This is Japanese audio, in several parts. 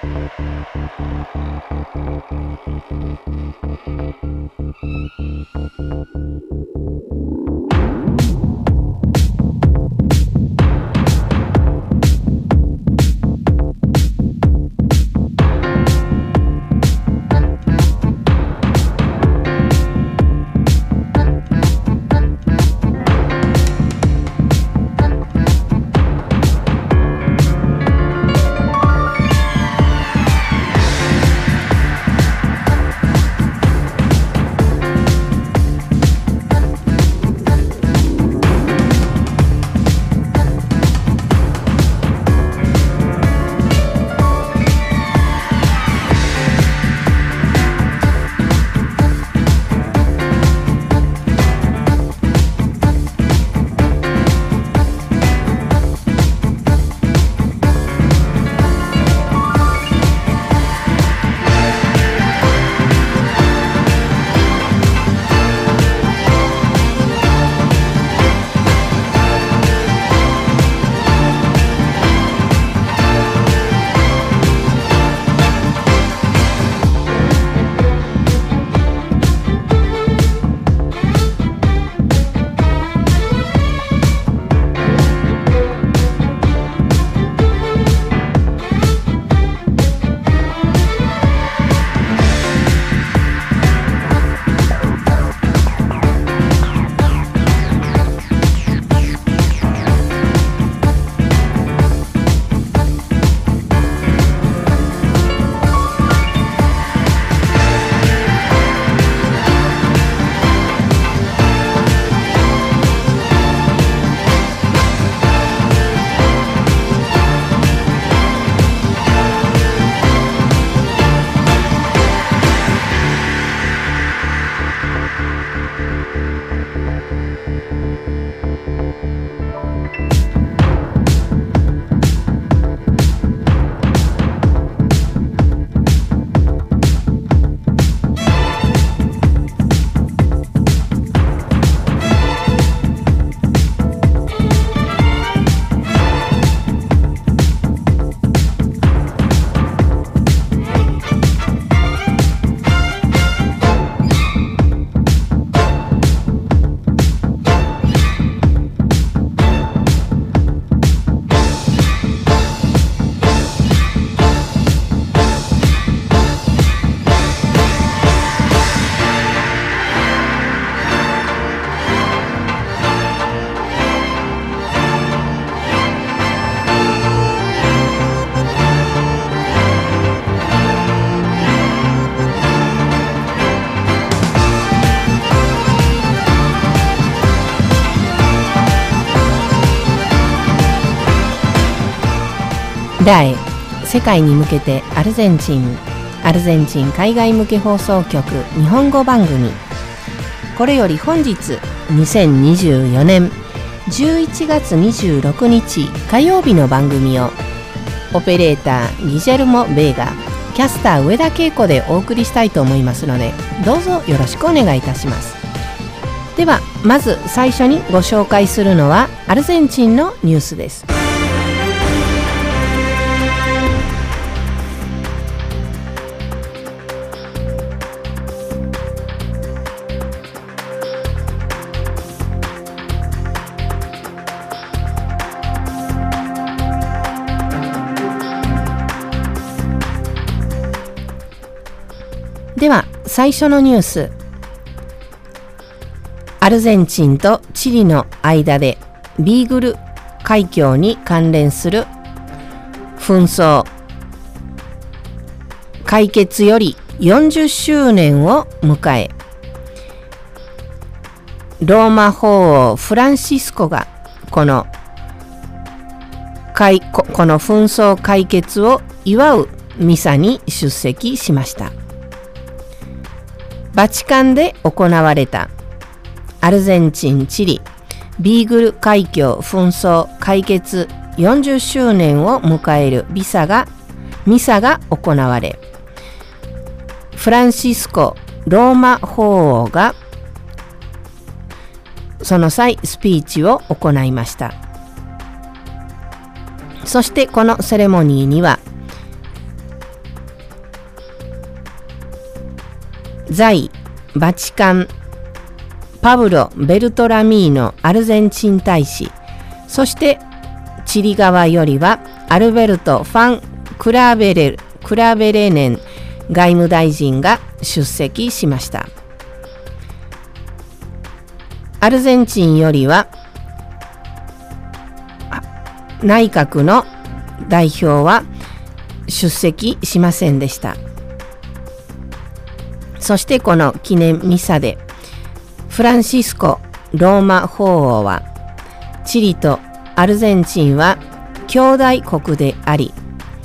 題世界に向けてアルゼンチン海外向け放送局日本語番組。これより本日2024年11月26日火曜日の番組をオペレーターギジェルモ・ベーガ、キャスター上田恵子でお送りしたいと思いますので、どうぞよろしくお願いいたします。ではまず最初にご紹介するのはアルゼンチンのニュースです。では最初のニュース。アルゼンチンとチリの間でビーグル海峡に関連する紛争解決より40周年を迎え、ローマ法王フランシスコがこの紛争解決を祝うミサに出席しました。バチカンで行われたアルゼンチン・チリビーグル海峡紛争解決40周年を迎えるミサが行われ、フランシスコ・ローマ法王がその際スピーチを行いました。そしてこのセレモニーには在バチカンパブロ・ベルトラミーノアルゼンチン大使、そしてチリ側よりはアルベルト・ファン・クラベレネン外務大臣が出席しました。アルゼンチンよりは内閣の代表は出席しませんでした。そしてこの記念ミサでフランシスコ・ローマ法王は、チリとアルゼンチンは兄弟国であり、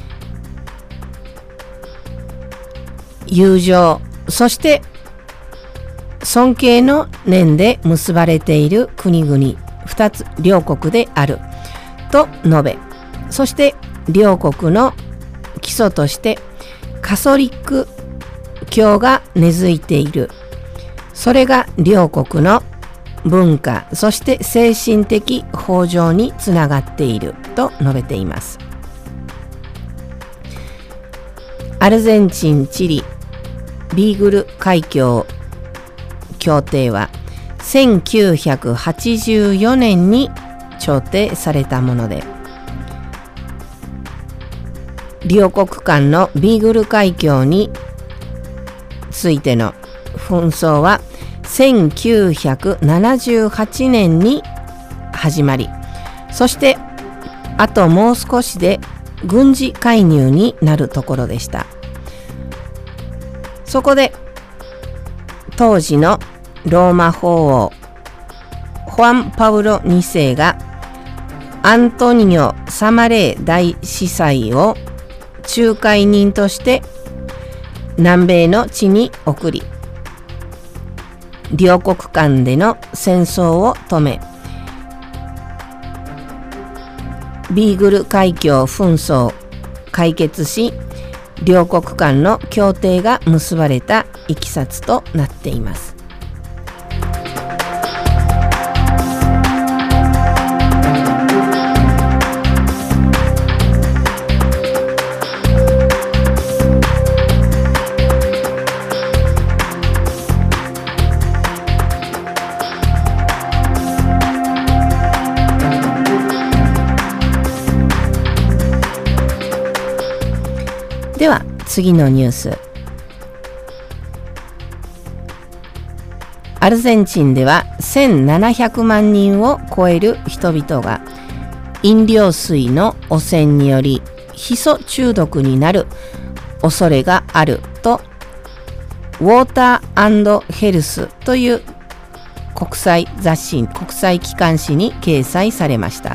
友情そして尊敬の念で結ばれている国々2つ両国であると述べ、そして両国の基礎としてカソリック教が根付いている。それが両国の文化そして精神的豊穣につながっていると述べています。アルゼンチン・チリビーグル海峡協定は1984年に調停されたもので、両国間のビーグル海峡についての紛争は1978年に始まり、そしてあともう少しで軍事介入になるところでした。そこで当時のローマ法王ホアン・パウロ2世がアントニオ・サマレー大司祭を仲介人として南米の地に送り、両国間での戦争を止め、ビーグル海峡紛争解決し、両国間の協定が結ばれたいきさつとなっています。では次のニュース。アルゼンチンでは1700万人を超える人々が飲料水の汚染によりヒ素中毒になる恐れがあるとウォーター&ヘルスという国際機関誌に掲載されました。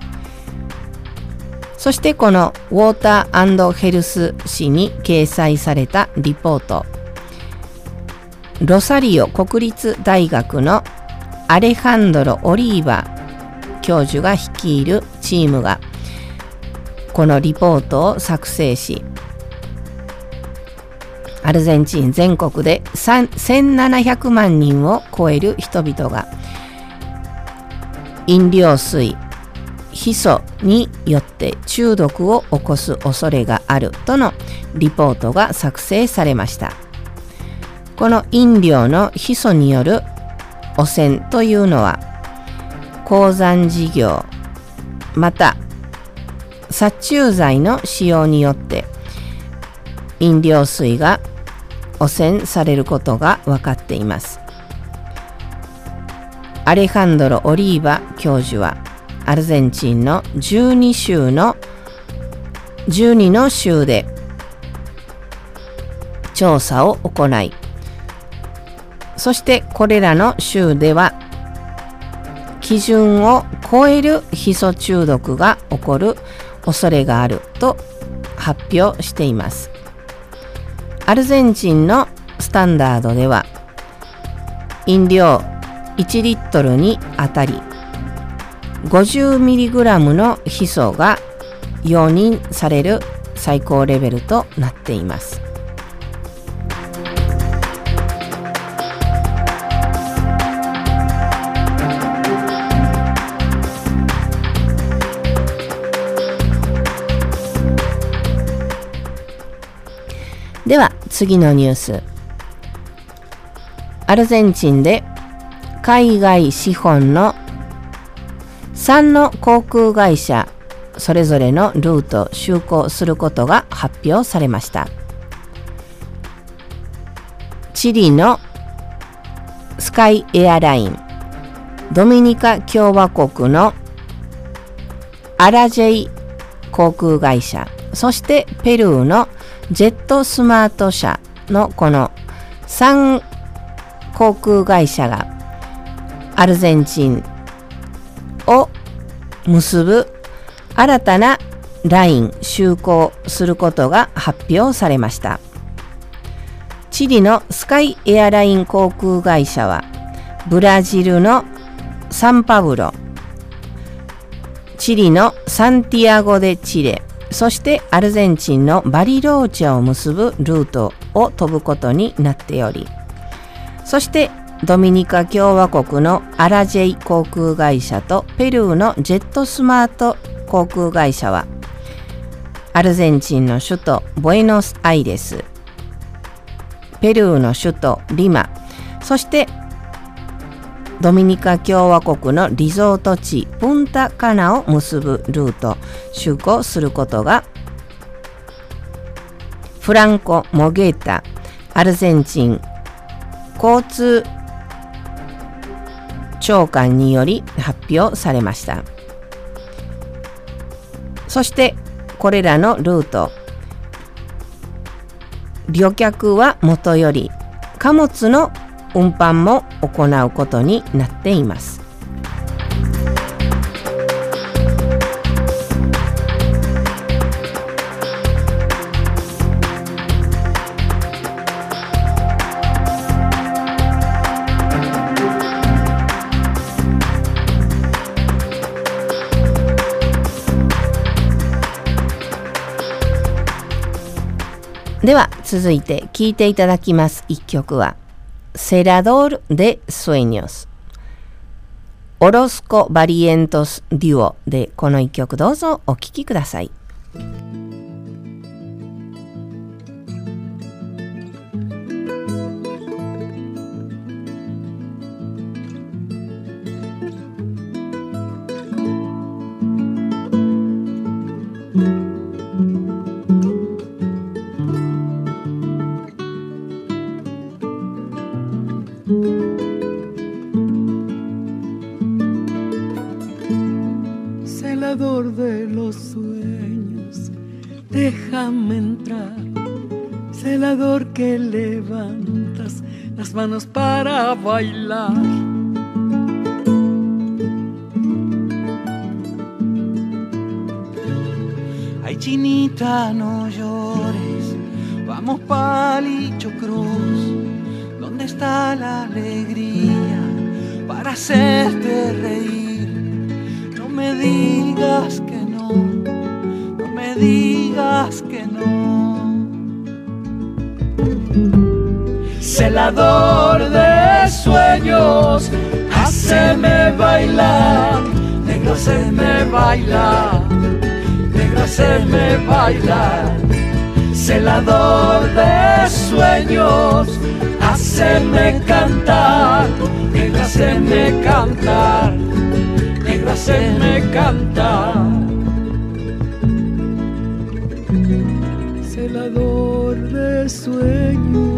そしてこのウォーター&ヘルス誌に掲載されたリポート、ロサリオ国立大学のアレハンドロ・オリーバ教授が率いるチームがこのリポートを作成し、アルゼンチン全国で1700万人を超える人々が飲料水ヒ素によって中毒を起こす恐れがあるとのリポートが作成されました。この飲料のヒ素による汚染というのは鉱山事業また殺虫剤の使用によって飲料水が汚染されることが分かっています。アレハンドロ・オリーバ教授はアルゼンチンの12の州で調査を行い、そしてこれらの州では基準を超えるヒ素中毒が起こる恐れがあると発表しています。アルゼンチンのスタンダードでは飲料1リットルにあたり 50mg のヒ素が容認される最高レベルとなっています。では次のニュース。 アルゼンチンで海外資本の3の航空会社それぞれのルート就航することが発表されました。チリのスカイエアライン、ドミニカ共和国のアラジェイ航空会社、そしてペルーのジェットスマート社のこの3航空会社がアルゼンチンを結ぶ新たなライン就航することが発表されました。チリのスカイエアライン航空会社はブラジルのサンパウロ、チリのサンティアゴ・デ・チレ、そしてアルゼンチンのバリローチェを結ぶルートを飛ぶことになっており、そしてドミニカ共和国のアラジェイ航空会社とペルーのジェットスマート航空会社はアルゼンチンの首都ボエノスアイレス、ペルーの首都リマ、そしてドミニカ共和国のリゾート地プンタカナを結ぶルート就航することがフランコ・モゲータアルゼンチン交通長官により発表されました。そしてこれらのルート、旅客はもとより貨物の運搬も行うことになっています。では続いて聴いていただきます一曲はCelador de Sueños オロスコ・バリエントス・デュオでこの一曲どうぞお聴きください。 Celador de los sueños, déjame entrar. Celador que levantas las manos para bailar. Ay, chinita, no llores, vamos Palillo Cruz. ¿Dónde está la alegría para hacerte reír? No me digas que no, no me digas que no. Celador de sueños, háceme bailar, negro, háceme bailar, negro, háceme bailar. Celador de sueños, háceme cantar, negro, háceme cantar, negro, háceme cantar. Celador de sueños.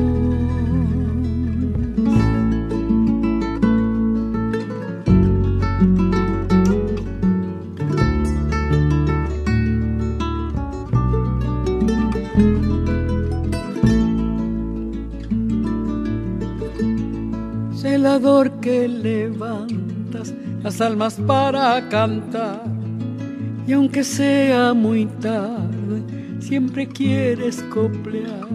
Celador que levantas las almas para cantar, y aunque sea muy tarde, siempre quieres coplear.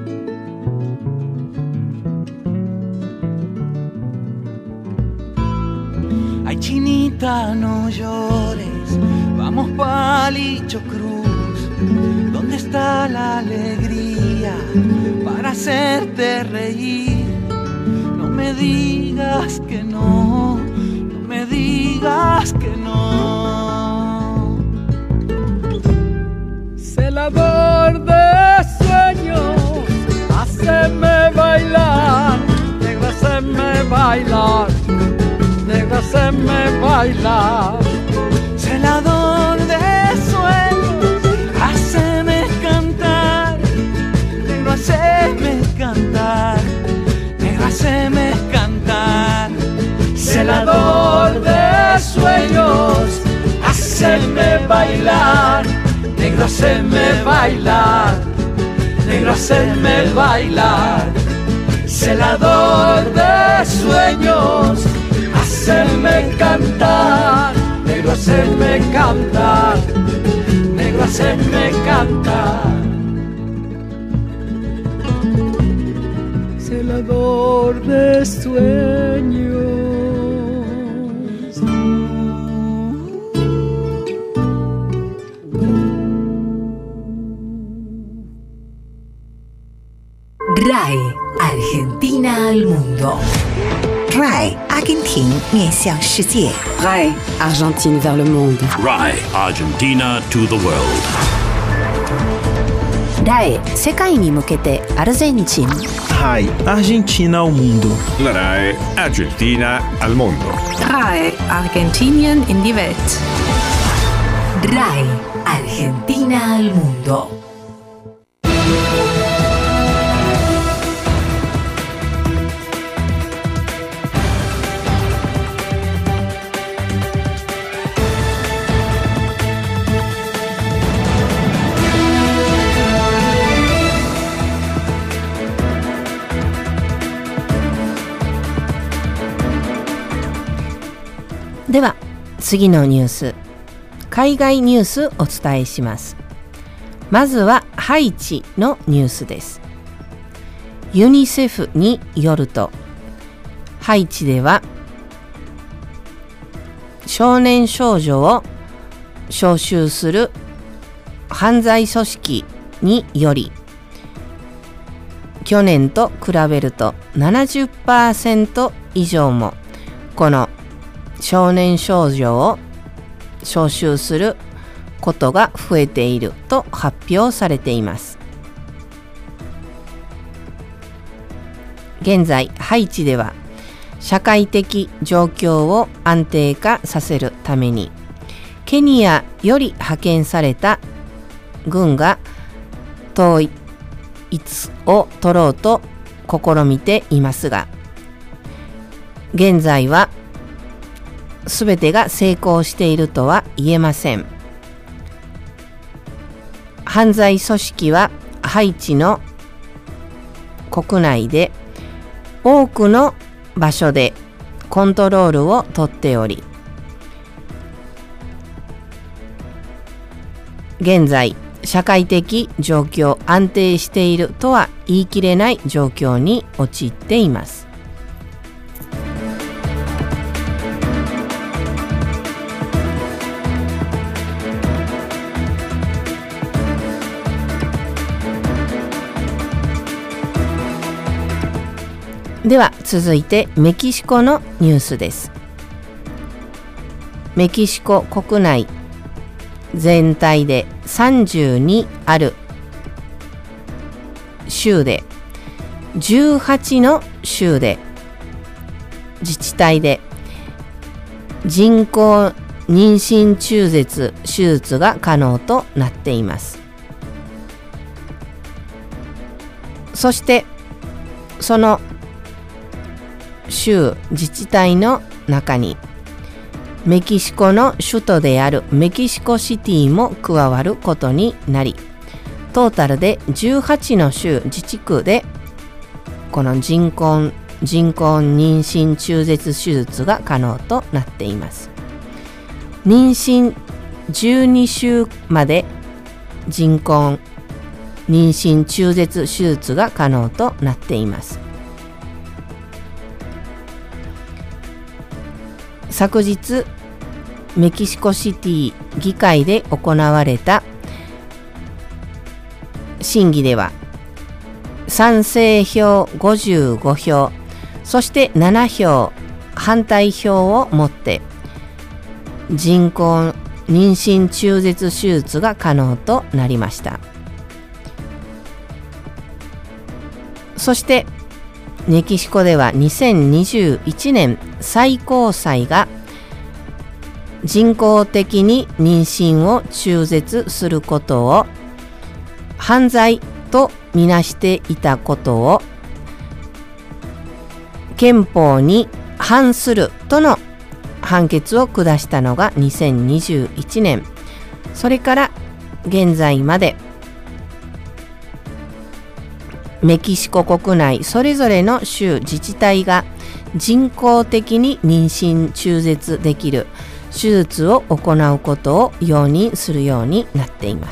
Ay, chinita, no llores, vamos Palillo Cruz. ¿Dónde está la alegría para hacerte reír? No me digas que no, no me digas que no. Celador de sueños, háceme bailar, negro, háceme bailar, negra, haceme bailar. Celador de sueños, haceme cantar, negro, haceme cantar, negro, haceme cantar. Celador de sueños, haceme bailar, negro, haceme bailar, negro, haceme bailar. Celador de sueños, haceme cantar, negro, haceme cantar, negro, haceme cantar. Celador de sueños. RAE Argentina al mundo. RAE 阿根廷面向世界。 RAE Argentine vers le monde. RAE Argentina to the world. RAE 世界に向けてアルゼンチン。 RAE Argentina ao mundo. La RAE Argentina al mundo. RAE Argentinien in die Welt. RAE Argentina al mundo.では次のニュース、海外ニュースお伝えします。まずはハイチのニュースです。ユニセフによると、ハイチでは少年少女を招集する犯罪組織により、去年と比べると 70% 以上もこの少年少女を招集することが増えていると発表されています。現在ハイチでは社会的状況を安定化させるためにケニアより派遣された軍が統一を取ろうと試みていますが、現在はすべてが成功しているとは言えません。犯罪組織はハイチの国内で多くの場所でコントロールをとっており、現在社会的状況安定しているとは言い切れない状況に陥っています。では続いてメキシコのニュースです。メキシコ国内全体で32ある州で18の州で自治体で人工妊娠中絶手術が可能となっています。そしてその州自治体の中にメキシコの首都であるメキシコシティも加わることになり、トータルで18の州自治区でこの人工妊娠中絶手術が可能となっています。妊娠12週まで人工妊娠中絶手術が可能となっています。昨日メキシコシティ議会で行われた審議では賛成票55票、そして7票反対票を持って人工妊娠中絶手術が可能となりました。そしてメキシコでは2021年最高裁が人工的に妊娠を中絶することを犯罪とみなしていたことを憲法に反するとの判決を下したのが2021年。それから現在までメキシコ国内それぞれの州自治体が人工的に妊娠中絶できる手術を行うことを容認するようになっています。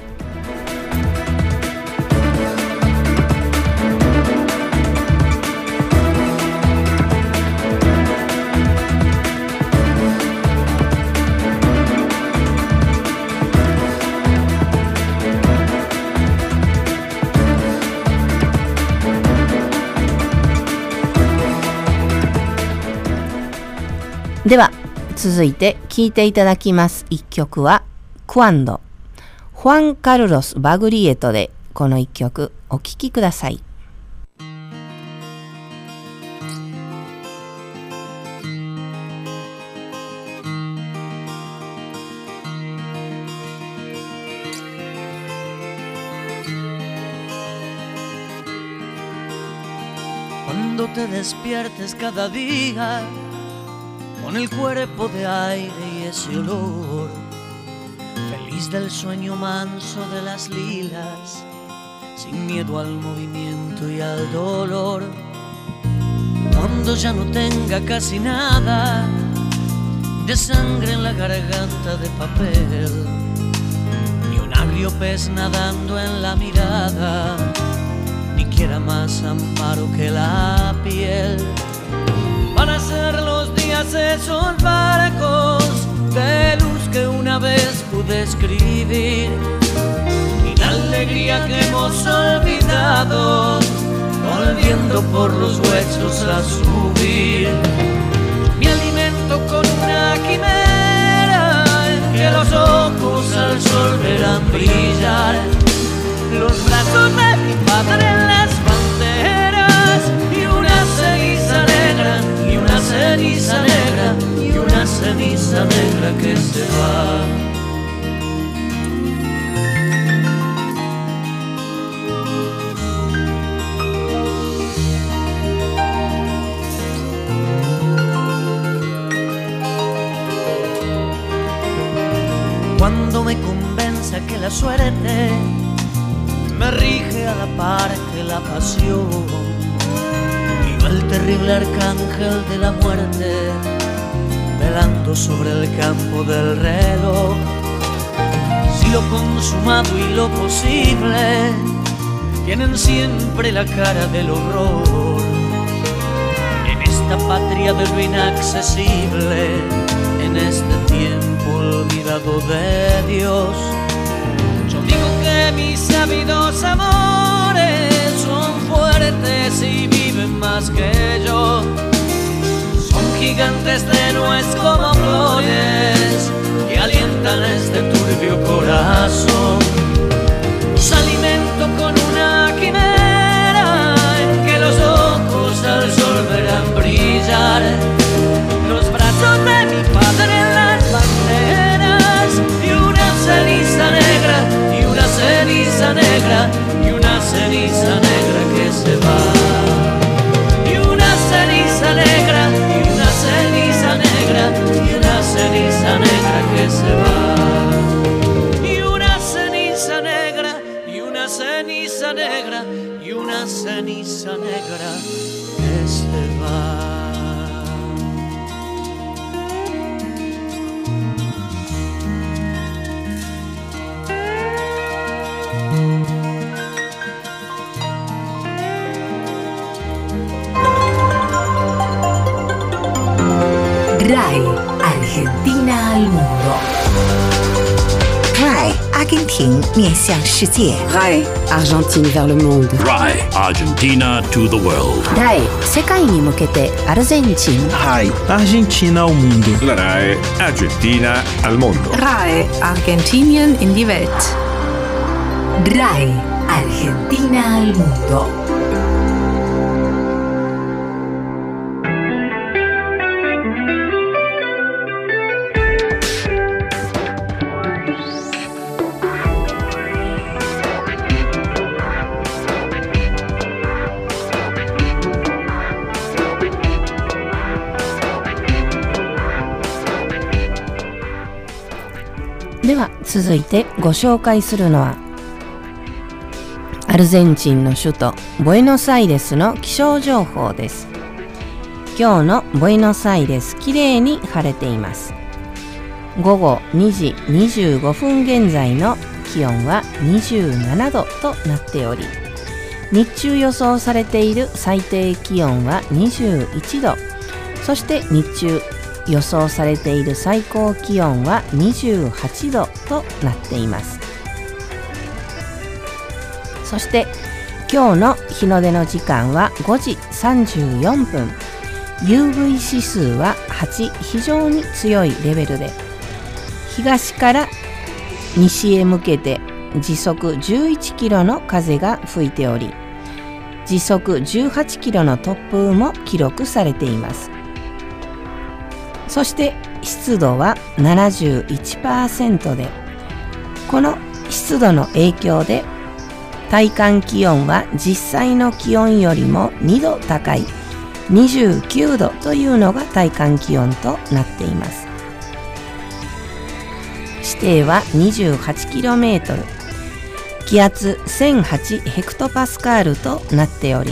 では続いて聴いていただきます一曲はクアンド、フアン・カルロス・バグリエトでこの一曲お聴きください。 Cuando te despiertes cada día con el cuerpo de aire y ese olor, feliz del sueño manso de las lilas, sin miedo al movimiento y al dolor. Cuando ya no tenga casi nada de sangre en la garganta de papel, ni un agrio pez nadando en la mirada, ni quiera más amparo que la piel. Van a ser los días esos barcos de luz que una vez pude escribir, y la alegría que hemos olvidado, volviendo por los huesos a subir. Me alimento con una quimera en que los ojos al sol verán brillar, los brazos de mi padre en las banderas, y una ceniza negra, y una ceniza negra, y una ceniza negra que se va. Cuando me convenza que la suerte me rige a la par que la pasión, y no el terrible arcángel de la muerte velando sobre el campo del reloj. Si lo consumado y lo posible tienen siempre la cara del horror, en esta patria de lo inaccesible, en este tiempo olvidado de Dios, yo digo que mis sabidos amores son fuertes y viven más que yo. Son gigantes de nuez como flores que alientan este turbio corazón. Los alimento con una quimera en que los ojos al sol verán brillar, los brazos de mi padre en las banderas, y una ceniza negra, y una ceniza negra, y una ceniza negra que se va. Y una ceniza negra, y una ceniza negra, y una ceniza negra que se va. Y una ceniza negra, y una ceniza negra, y una ceniza negra que se va. RAI Argentina al mundo. RAI 阿根廷面向世界。 RAI Argentine vers le monde. RAI Argentina to the world. RAI 世界に向けてアルゼンチン。 RAI Argentina ao mundo. La RAI Argentina al mondo. RAI Argentinien in die Welt. RAI Argentina al mundo. 続いてご紹介するのはアルゼンチンの首都ブエノスアイレスの気象情報です。今日のブエノスアイレス、きれいに晴れています。午後2時25分現在の気温は27度となっており、日中予想されている最低気温は21度、そして日中予想されている最高気温は28度となっています。そして今日の日の出の時間は5時34分、UV 指数は8、非常に強いレベルで、東から西へ向けて時速11キロの風が吹いており、時速18キロの突風も記録されています。そして湿度は 71% で、この湿度の影響で体感気温は実際の気温よりも2度高い29度というのが体感気温となっています。視程は 28km、 気圧1008ヘクトパスカールとなっており、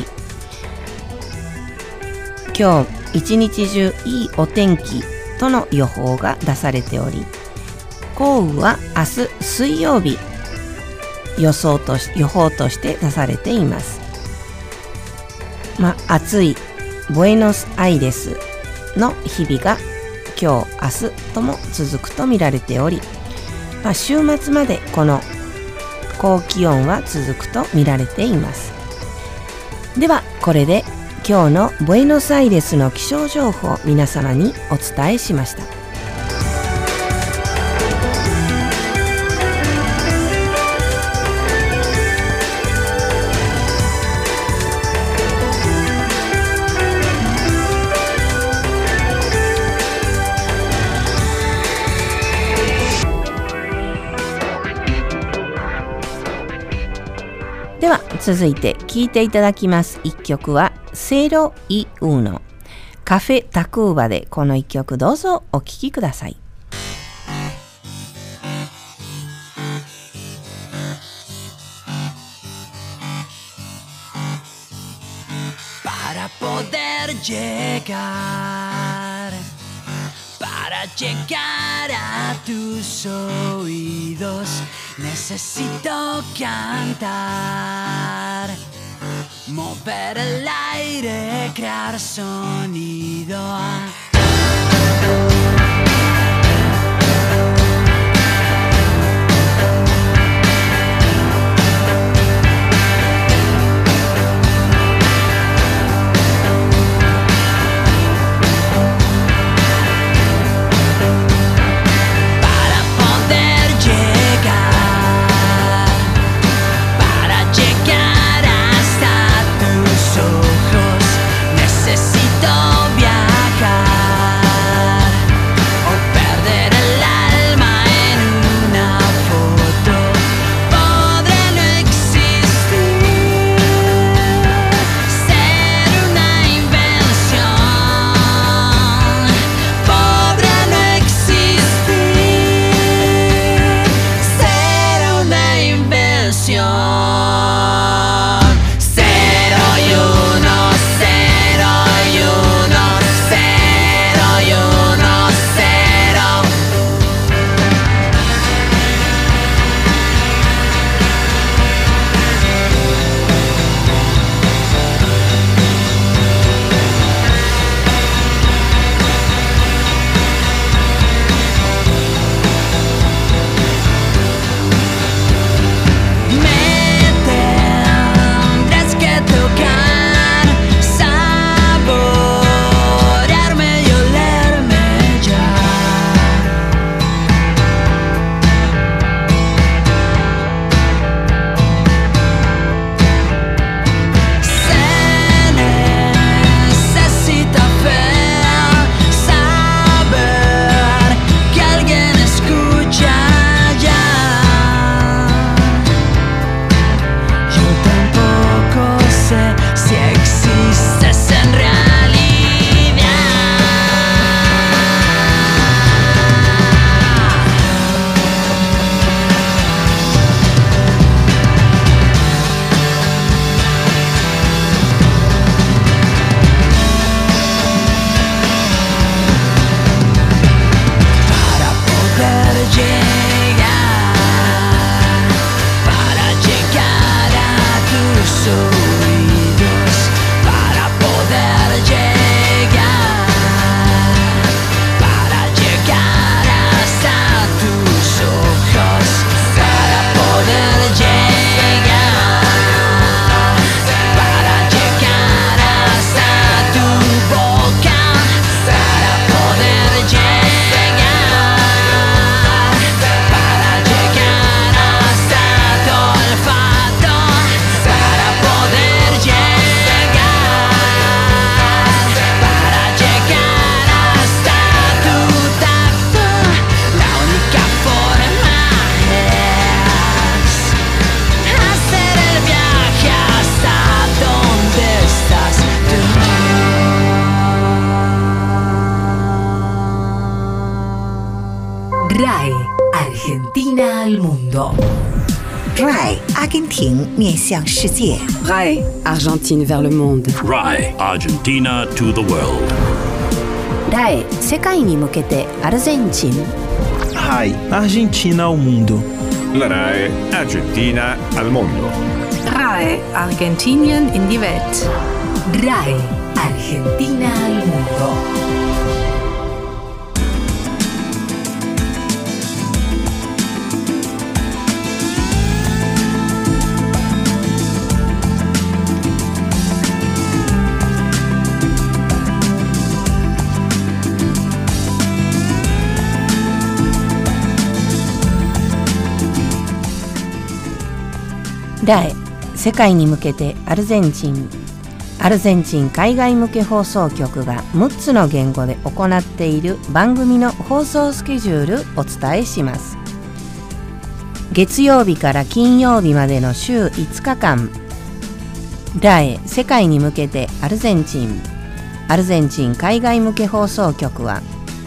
今日一日中いいお天気との予報が出されており、降雨は明日水曜日予報として出されています。暑いブエノスアイレスの日々が今日明日とも続くと見られており、週末までこの高気温は続くと見られています。ではこれで今日のブエノスアイレスの気象情報を皆様にお伝えしました。では続いて聴いていただきます一曲はセロイウノ、カフェタクーバで、この一曲どうぞお聴きください。 Para poder llegar a tus oídos necesito cantar, mover el aire, crear sonido. Necesito viajar. oídos para poder llegar hasta tus ojos, para poder llegar hasta tu boca, para poder llegar hasta tu olfato, para poder llegar hasta tu tacto. La única forma es hacer el viaje hasta donde estás tú. RAE Argentina al mundo. RAE 阿根廷面向世界。 RAE Argentine vers le monde. RAE Argentina to the world. RAE 世界に向けてアルゼンチン。 RAI Argentina ao mundo. La RAE Argentina al mondo. RAE Argentinien in die Welt. RAE Argentina al mundo. RAE 世界に向けてアルゼンチン海外向け放送局が6つの言語で行っている番組の放送スケジュールお伝えします。月曜日から金曜日までの週5日間、RAE 世界に向けてアルゼンチン海外向け放送局は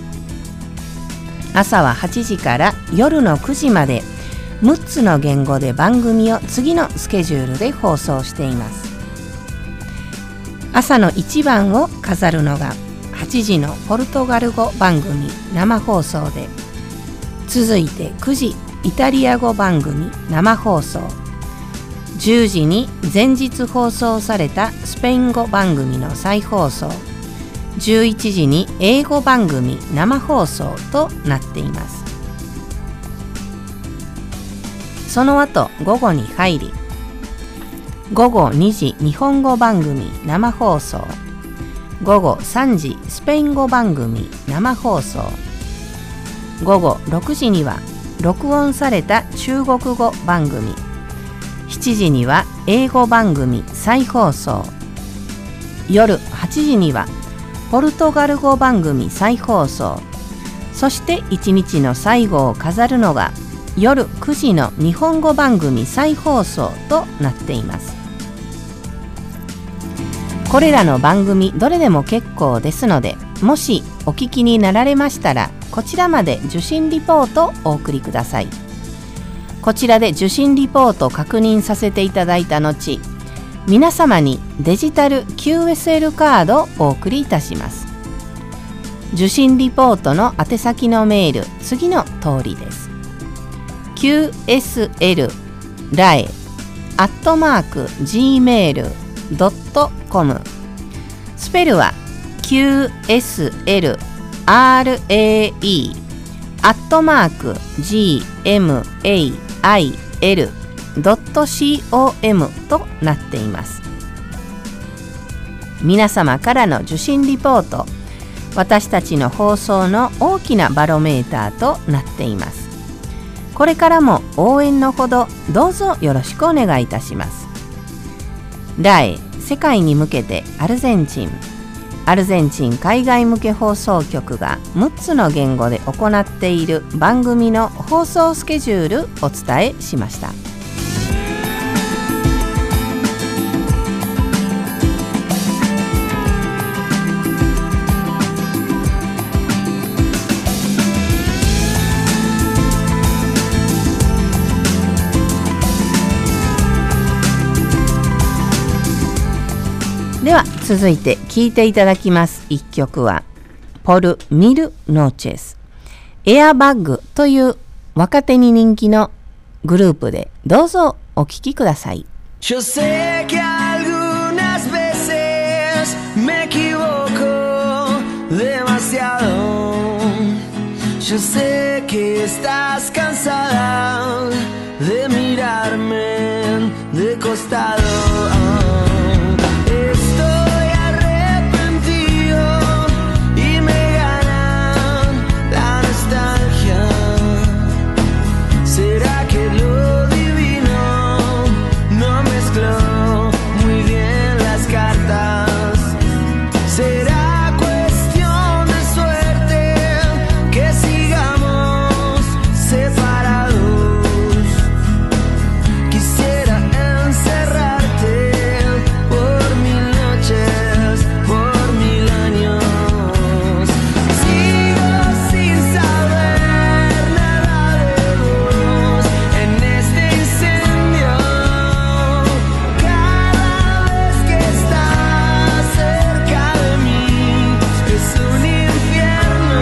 朝は8時から夜の9時まで6つの言語で番組を次のスケジュールで放送しています。朝の1番を飾るのが8時のポルトガル語番組生放送で、続いて9時イタリア語番組生放送、10時に前日放送されたスペイン語番組の再放送、11時に英語番組生放送となっています。その後午後に入り、午後2時日本語番組生放送、午後3時スペイン語番組生放送、午後6時には録音された中国語番組、7時には英語番組再放送、夜8時にはポルトガル語番組再放送、そして1日の最後を飾るのが夜9時の日本語番組再放送となっています。これらの番組どれでも結構ですので、もしお聞きになられましたらこちらまで受信リポートをお送りください。こちらで受信リポートを確認させていただいた後、皆様にデジタル QSL カードをお送りいたします。受信リポートの宛先のメール、次の通りです。qsl-rae@gmail.com、 スペルは qsl-rae@gmail.com となっています。皆様からの受信リポート、私たちの放送の大きなバロメーターとなっています。これからも応援のほどどうぞよろしくお願いいたします。RAE世界に向けてアルゼンチン海外向け放送局が6つの言語で行っている番組の放送スケジュールお伝えしました。では続いて聴いていただきます一曲はポル・ミル・ノーチェス、エアバッグという若手に人気のグループで、どうぞお聴きください。 Yo sé que algunas veces me equivoco demasiado. Yo sé que estás cansada de mirarme de costado. Estoy arrepentido y me gana la nostalgia. ¿Será que lo divino no mezcló muy bien las cartas? ¿Será cuestión de suerte que sigamos separados? Quisiera encerrarte por 1000 noches, por 1000 años. Sigo sin saber nada de vos en este incendio. Cada vez que estás cerca de mí es un infierno.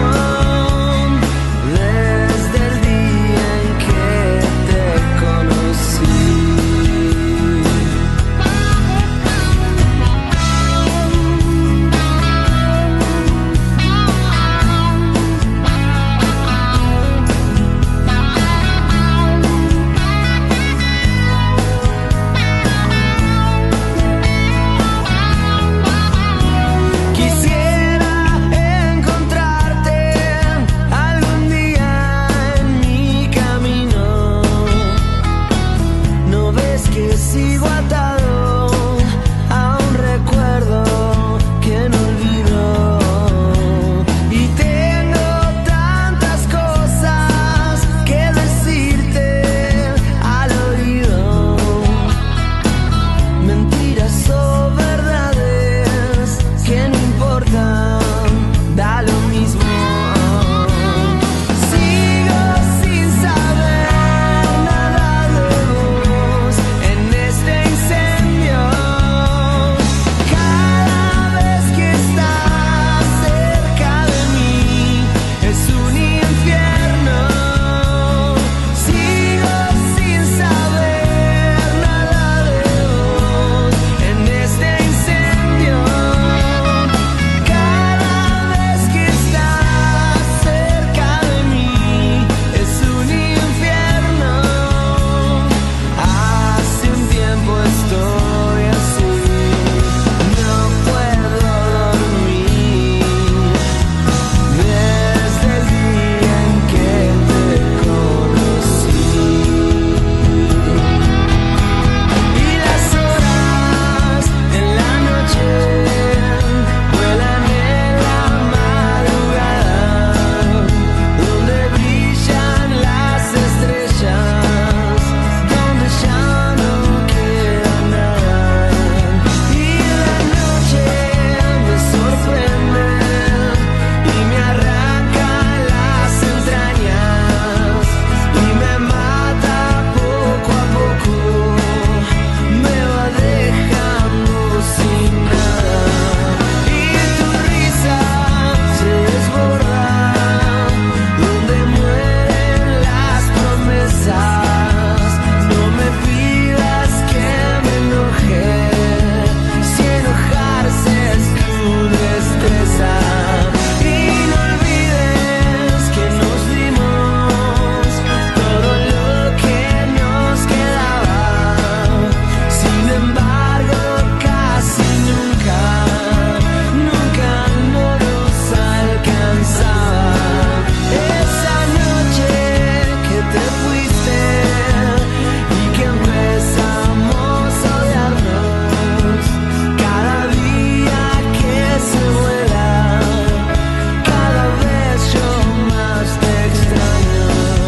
Desde el día en que te conocí. Quisiera encontrarte algún día en mi camino. ¿No ves que sigo atado a un recuerdo que no olvido? Y tengo tantas cosas que decirte al oído. Mentiras o verdades que no importan, da lo mismo. Sigo sin saber nada de vos en este incendio. Cada vez que estás cerca de mí es un infierno. Sigo sin saber nada de vos en este incendio. Cada vez que estás cerca de mí es un infierno. Hace un tiempo estoy así, no puedo dormir desde el día en que te conocí. Y las horas en la noche vuelan en la madrugada, donde brillan las estrellas, donde ya no queda nada. Y la noche me sorprende y me arranca las entrañas y me mata poco a poco, me va dejando sin nada. Y tu risa se desborda donde mueren las promesas. No me pidas que me enoje, si enojarse es tu destreza. Y no olvides que nos dimos todo lo que nos quedaba. Sin embargo, casi nunca nos alcanzaba. Esa noche que te fuiste y que empezamos a odiarnos, cada día que se vuela, cada vez yo más te extraño.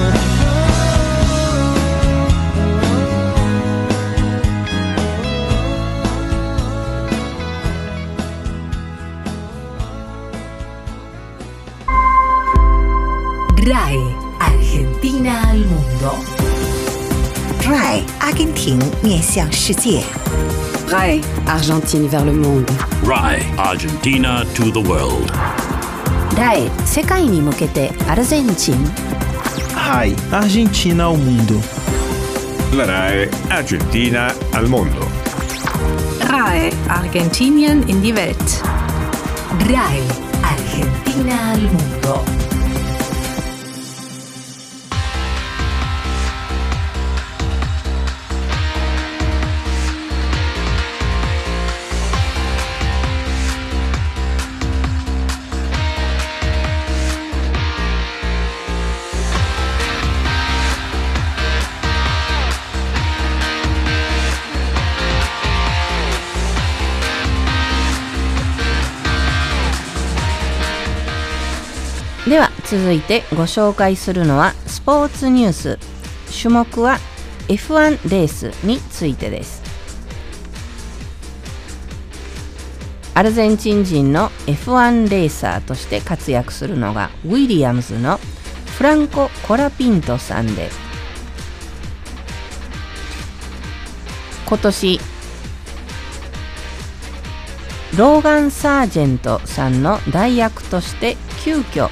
RAE Argentina al mundo. RAE 阿根廷面向世界。 RAE Argentine vers le monde. RAE Argentina to the world. RAE 世界に向けてアルゼンチン。 RAI Argentina ao mundo. La RAE Argentina al mondo. RAE Argentinien in die Welt. RAE Argentina al mundo. では続いてご紹介するのはスポーツニュース。種目は F1 レースについてです。アルゼンチン人の F1 レーサーとして活躍するのがウィリアムズのフランコ・コラピントさんで、今年ローガン・サージェントさんの代役として急遽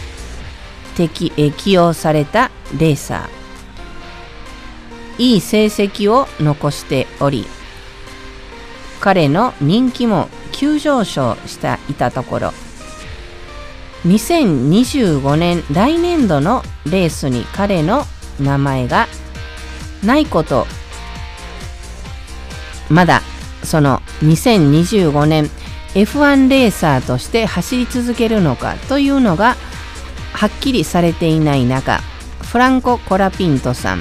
起用されたレーサー。いい成績を残しており、彼の人気も急上昇していたところ、2025年来年度のレースに彼の名前がないこと、まだその2025年 F1 レーサーとして走り続けるのかというのがはっきりされていない中、フランコ・コラピントさん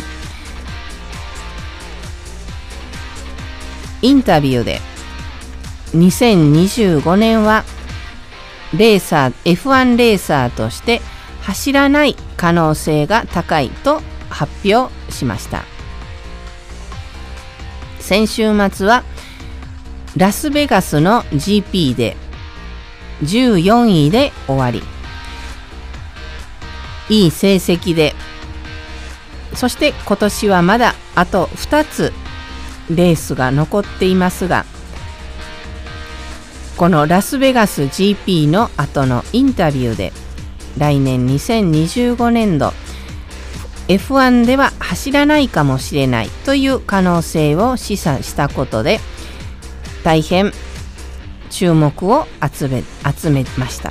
インタビューで2025年はレーサー F1 レーサーとして走らない可能性が高いと発表しました。先週末はラスベガスの GP で14位で終わり、いい成績で、そして今年はまだあと2つレースが残っていますが、このラスベガス GP の後のインタビューで来年2025年度 F1 では走らないかもしれないという可能性を示唆したことで大変注目を集めました。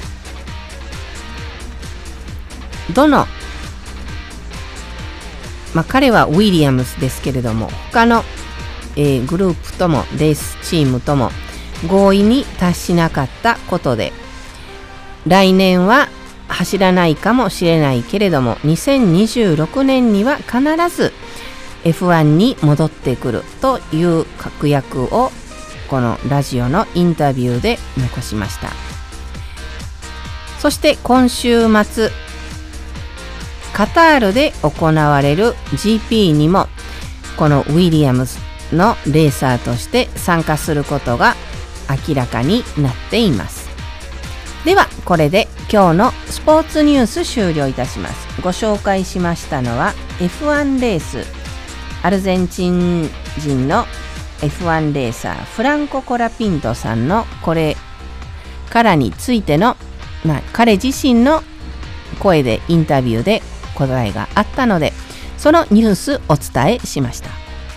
彼はウィリアムズですけれども、他の、グループともレースチームとも合意に達しなかったことで、来年は走らないかもしれないけれども2026年には必ず F1 に戻ってくるという確約をこのラジオのインタビューで残しました。そして今週末カタールで行われる GP にもこのウィリアムズのレーサーとして参加することが明らかになっています。ではこれで今日のスポーツニュース終了いたします。ご紹介しましたのは F1 レース、アルゼンチン人の F1 レーサーフランコ・コラピントさんのこれからについての、彼自身の声でインタビューで答えがあったので、そのニュースお伝えしました。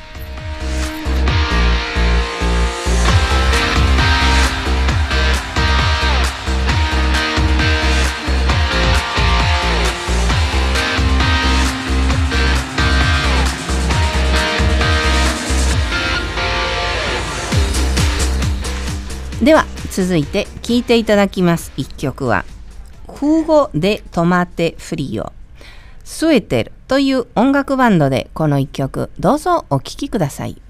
では続いて聴いていただきます一曲はフーゴ・デ・トマテ・フリオスエテルという音楽バンドでこの一曲どうぞお聴きください。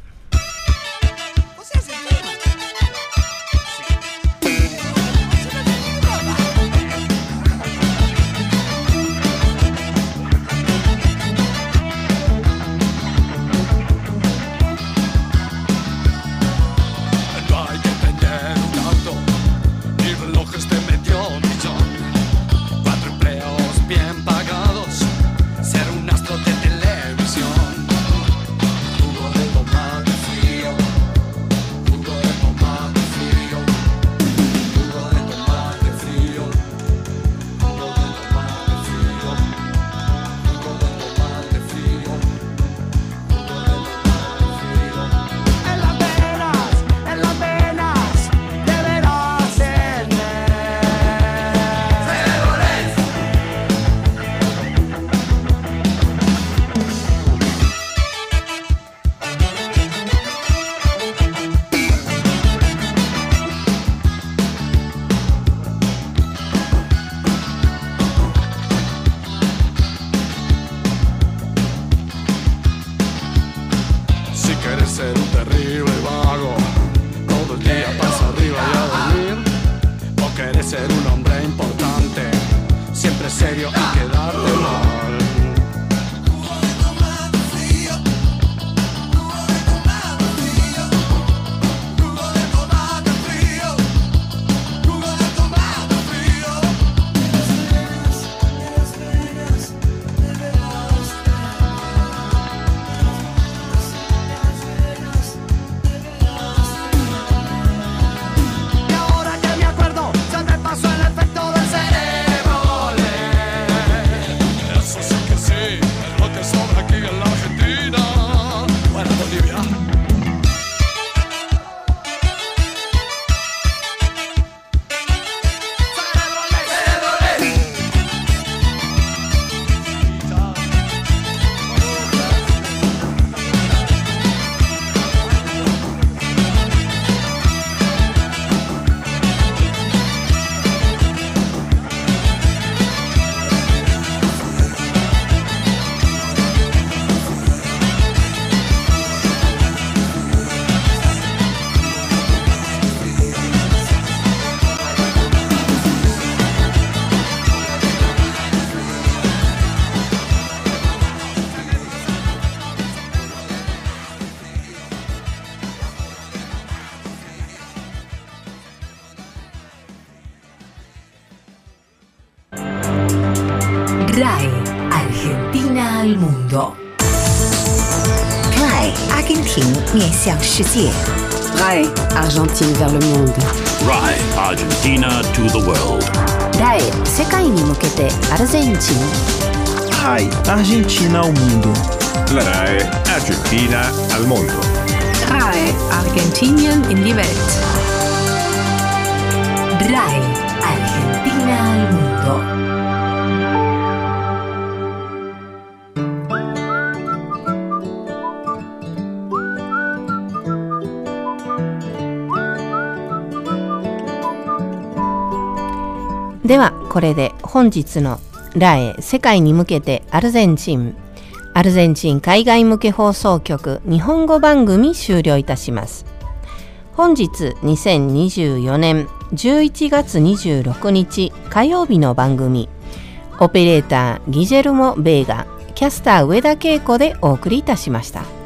Ser un astro de televisión, jugo de tomate. un terrible vago. Todo el día pasa arriba y a dormir. Vos querés ser un hombre importante, siempre serio y quedarte mal. RAE Argentina al mundo. RAE Argentina 面向世界。 RAE Argentine vers le monde. RAE Argentina to the world. RAE 世界に向けてアルゼンチン。 RAE Argentina ao mundo. La RAE Argentina al mundo. RAE Argentinien in die Welt. RAE Argentina al mundo. ではこれで本日のRAE世界に向けてアルゼンチン海外向け放送局日本語番組終了いたします。本日2024年11月26日火曜日の番組、オペレーターギジェルモ・ベーガ、キャスター上田恵子でお送りいたしました。